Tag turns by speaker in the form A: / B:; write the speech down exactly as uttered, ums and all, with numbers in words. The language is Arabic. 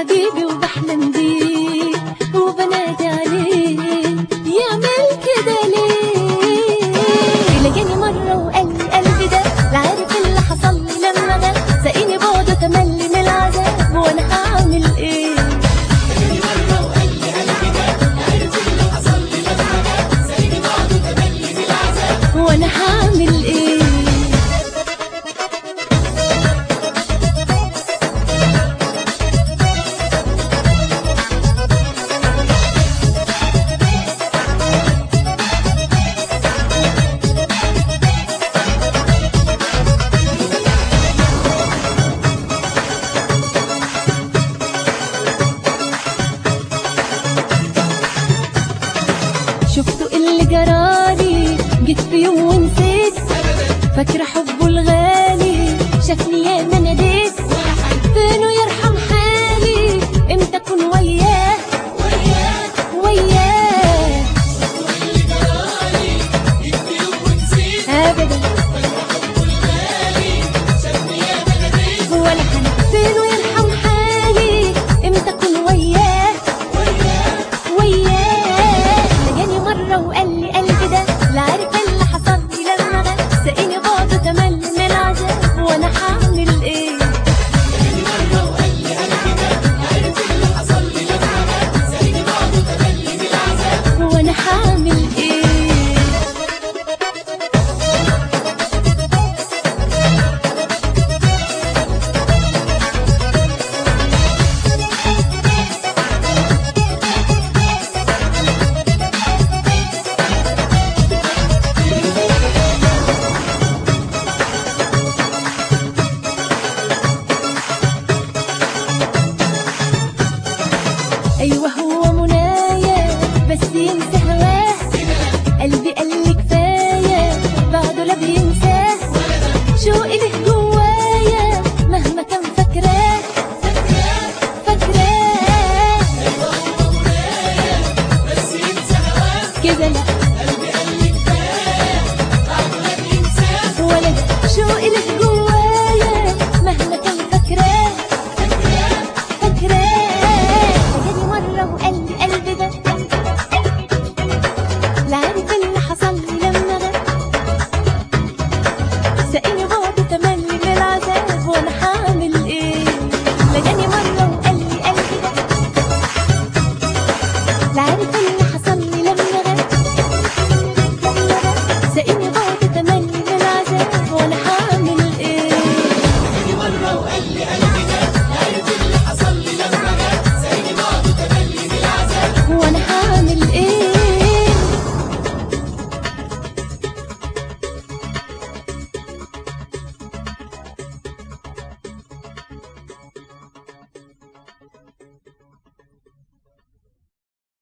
A: حبيبي وبحلم بيه وبنادي عليه يعمل كده ليه؟ لقاني مرة وقال لي قلبي ده لا عارف اللي حصل لي لما ده ساقيني بعده تملي من العذاب وانا هعمل ايه؟ لقاني مرة وقال لي قلبي ده لا عارف اللي حصل لي لما ده ساقيني بعده تملي من العذاب وانا هعمل ايه؟ شفتوا اللي جرالي جيت في يوم ونسيت فاكرة حبه الغالي شافني ياما